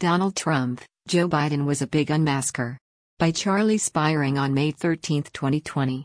Donald Trump, Joe Biden was a big unmasker. By Charlie Spiring on May 13, 2020.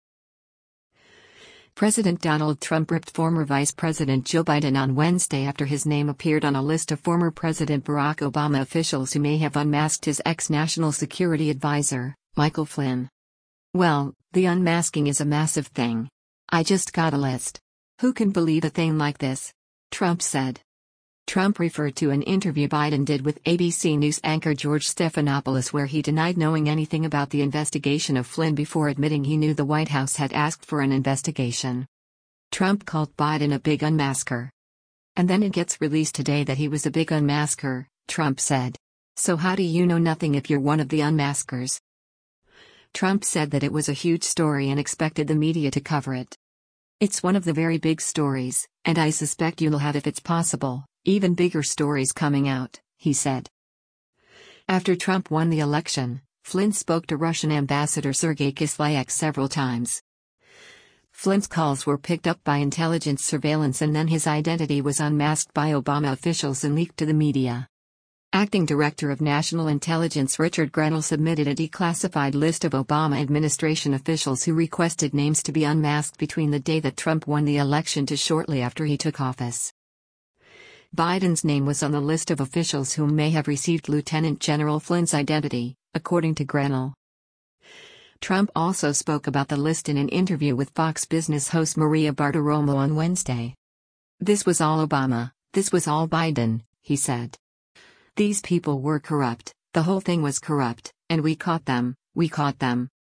President Donald Trump ripped former Vice President Joe Biden on Wednesday after his name appeared on a list of former President Barack Obama officials who may have unmasked his ex-National Security Advisor, Michael Flynn. "Well, the unmasking is a massive thing. I just got a list. Who can believe a thing like this?" Trump said. Trump referred to an interview Biden did with ABC News anchor George Stephanopoulos where he denied knowing anything about the investigation of Flynn before admitting he knew the White House had asked for an investigation. Trump called Biden a big unmasker. "And then it gets released today that he was a big unmasker," Trump said. "So how do you know nothing if you're one of the unmaskers?" Trump said that it was a huge story and expected the media to cover it. "It's one of the very big stories, and I suspect you'll have, if it's possible, even bigger stories coming out," he said. After Trump won the election, Flynn spoke to Russian Ambassador Sergei Kislyak several times. Flynn's calls were picked up by intelligence surveillance and then his identity was unmasked by Obama officials and leaked to the media. Acting Director of National Intelligence Richard Grenell submitted a declassified list of Obama administration officials who requested names to be unmasked between the day that Trump won the election to shortly after he took office. Biden's name was on the list of officials who may have received Lieutenant General Flynn's identity, according to Grenell. Trump also spoke about the list in an interview with Fox Business host Maria Bartiromo on Wednesday. "This was all Obama, this was all Biden," he said. "These people were corrupt, the whole thing was corrupt, and we caught them,